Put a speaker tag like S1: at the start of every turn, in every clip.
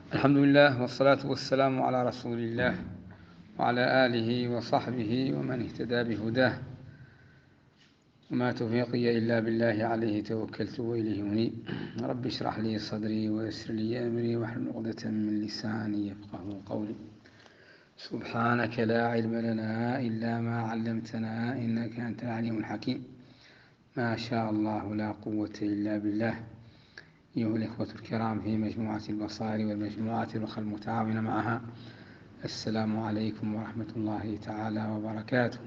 S1: الحمد لله والصلاة والسلام على رسول الله وعلى آله وصحبه ومن اهتدى بهداه، وما توفيقي إلا بالله، عليه توكلت وإليه أنيب. رب اشرح لي صدري ويسر لي أمري واحلل عقدة من لساني يفقهوا قولي. سبحانك لا علم لنا إلا ما علمتنا إنك أنت العليم الحكيم. ما شاء الله لا قوة إلا بالله. أيها الإخوة الكرام في مجموعة البصائر والمجموعات الأخرى المتعاونة معها، السلام عليكم ورحمة الله تعالى وبركاته.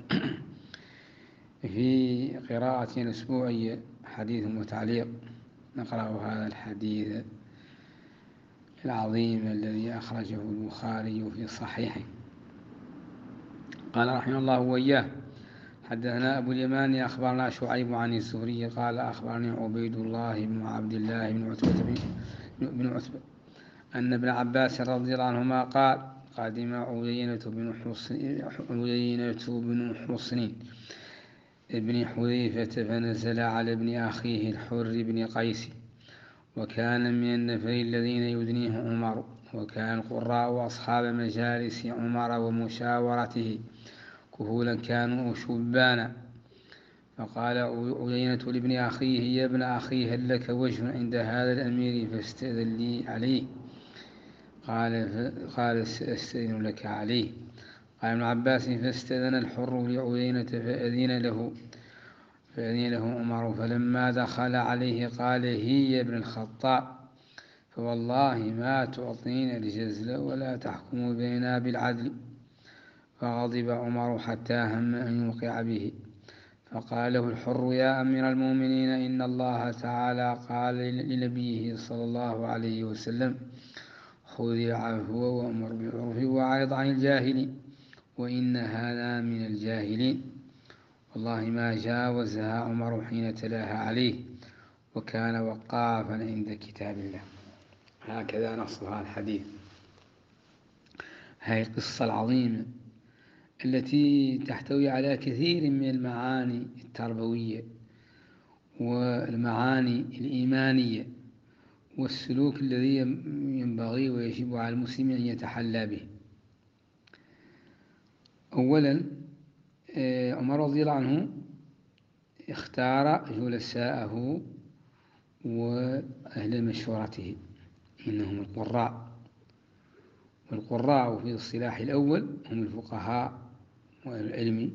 S1: في قراءة الأسبوعية حديث وتعليق نقرأ هذا الحديث العظيم الذي أخرجه البخاري في صحيحه. قال رحمه الله وإياه: حدثنا أبو اليمان أخبرنا شعيب عن الزهري قال أخبرني عبيد الله بن عبد الله بن عتبة أن ابن عباس رضي الله عنهما قال: قدم عيينة بن حصن ابن حذيفة فنزل على ابن أخيه الحر بن قيس، وكان من النفر الذين يدنيه عمر، وكان القراء أصحاب مجالس عمر ومشاورته كهولا كانوا شبانا. فقال عيينة لابن أخيه: يا ابن أخي، هل لك وجه عند هذا الأمير فاستأذن لي عليه؟ قال أستأذن لك عليه. قال ابن عباس: فاستأذن الحر لعيينة فأذن له عمر، فلما دخل عليه قال: هي يا ابن الخطاب، فوالله ما تعطينا الجزل ولا تحكم بيننا بالعدل. فغضب عمر حتى هم أن يوقع به. فقال له الحر: يا أمير المؤمنين، إن الله تعالى قال لنبيه صلى الله عليه وسلم: خذ العفو وأمر بالعرف وأعرض عن الجاهلين، وإن هذا من الجاهلين. والله ما جاوزها عمر حين تلاها عليه، وكان وقافا عند كتاب الله. هكذا نص هذا الحديث. هذه القصة العظيمة التي تحتوي على كثير من المعاني التربوية والمعاني الإيمانية والسلوك الذي ينبغي ويجب على المسلم أن يتحلى به. أولا، عمر رضي الله عنه اختار جلساءه وأهل مشورته، إنهم القراء، والقراء في الصلاح الأول هم الفقهاء وأهل العلم،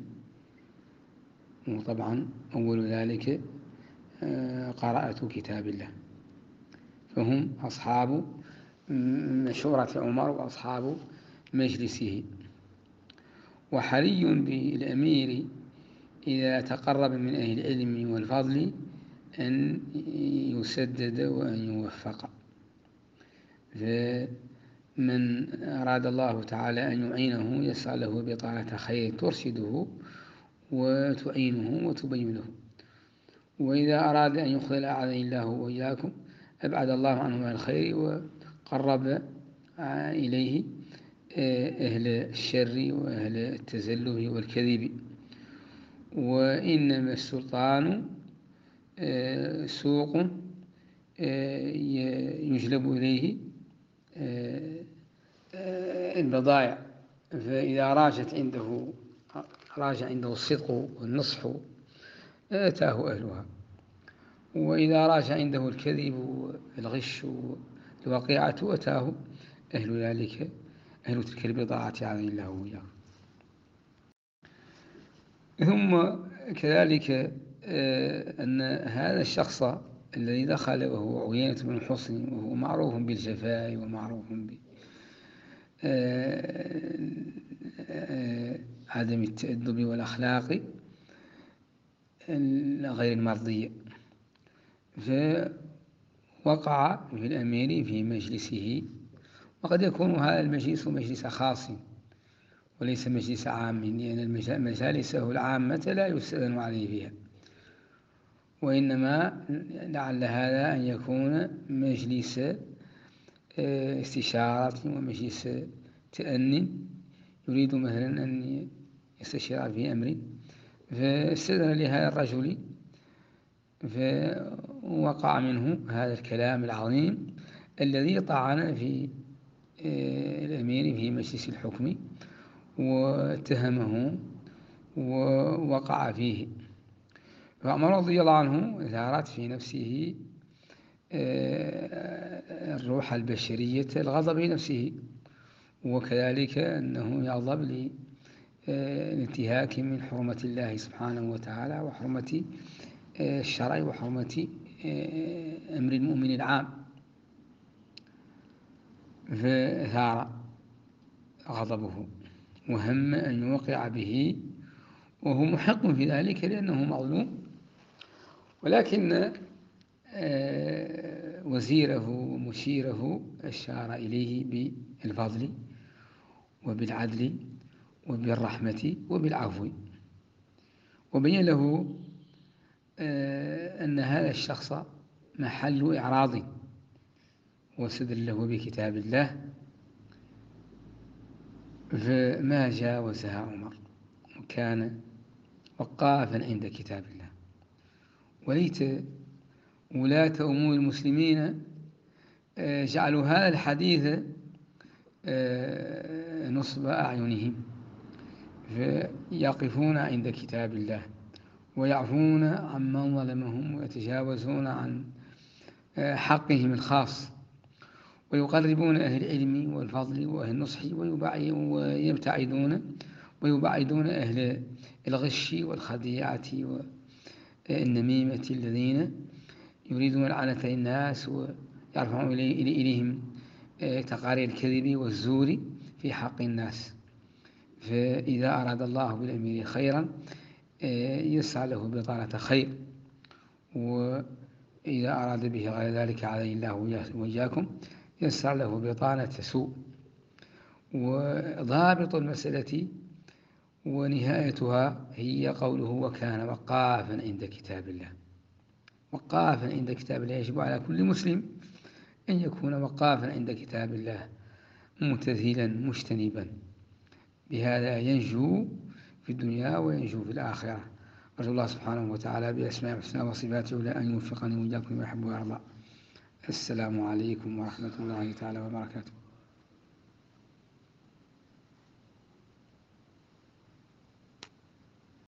S1: وطبعا أول ذلك قراءة كتاب الله، فهم أصحاب مشورة عمر وأصحاب مجلسه. وحري بالأمير إذا تقرب من أهل العلم والفضل أن يسدد وأن يوفق. فمن أراد الله تعالى أن يعينه يسعى له بطانة خير ترشده وتعينه وتبين له، وإذا أراد أن يخذل أعاذني الله وإياكم أبعد الله عنه من الخير وقرب إليه أهل الشر وأهل التزله والكذب. وإنما السلطان سوق يجلب إليه البضائع، فإذا راج عنده الصدق والنصح آتاه أهلها، وإذا راج عنده الكذب والغش والوقيعة أتاه أهل تلك البضاعة عظيم الله وإياهم. ثم كذلك أن هذا الشخص الذي دخل وهو عيينة بن حصن، وهو معروف بالجفاء ومعروف عدم التأدب والأخلاق غير المرضية، فوقع في الأمير في مجلسه، وقد يكون هذا المجلس مجلس خاص وليس مجلس عام، لأن مجالسه العامة لا يستأذن عليه فيها، وإنما لعل هذا أن يكون مجلس استشارة ومجلس تأني، يريد مثلا أن يستشير في أمر، فاستأذن لهذا الرجل، فوقع منه هذا الكلام العظيم الذي طعن في الأمير في مجلس الحكم واتهمه ووقع فيه. فعمر رضي الله عنه ثارت في نفسه الروح البشرية، الغضب لنفسه، وكذلك أنه يغضب لانتهاك من حرمة الله سبحانه وتعالى وحرمة الشرع وحرمة أمر المؤمن العام، فثار غضبه وهم أن يوقع به، وهو محق في ذلك لأنه مظلوم. ولكن وزيره ومشيره أشار إليه بالفضل وبالعدل وبالرحمة وبالعفو، وبين له أن هذا الشخص محل إعراض، واستدله بكتاب الله، فما جاوزها عمر وكان وقافا عند كتاب الله. وليت ولاة أمور المسلمين جعلوا هذا الحديث نصب أعينهم، فيقفون عند كتاب الله ويعفون عمن ظلمهم ويتجاوزون عن حقهم الخاص، ويقربون أهل العلم والفضل وأهل النصح، ويبعدون أهل الغش والخديعة والنميمة الذين يريدون لعنة الناس ويرفعون إليهم تقارير الكذب والزور في حق الناس. فإذا أراد الله بالأمير خيرا يسعى له بطانة خير، وإذا أراد به غير ذلك عليه الله وإياكم يسعى له بطانة سوء. وضابط المسألة ونهايتها هي قوله وكان وقافا عند كتاب الله. وقافا عند كتاب الله، يجب على كل مسلم أن يكون وقافا عند كتاب الله ممتثلا مجتنبا، بهذا ينجو في الدنيا وينجو في الآخرة. أرجو الله سبحانه وتعالى بأسماء الحسنى وصفاته أن يوفقني وإياكم ويحب ويرضى. السلام عليكم ورحمة الله تعالى وبركاته.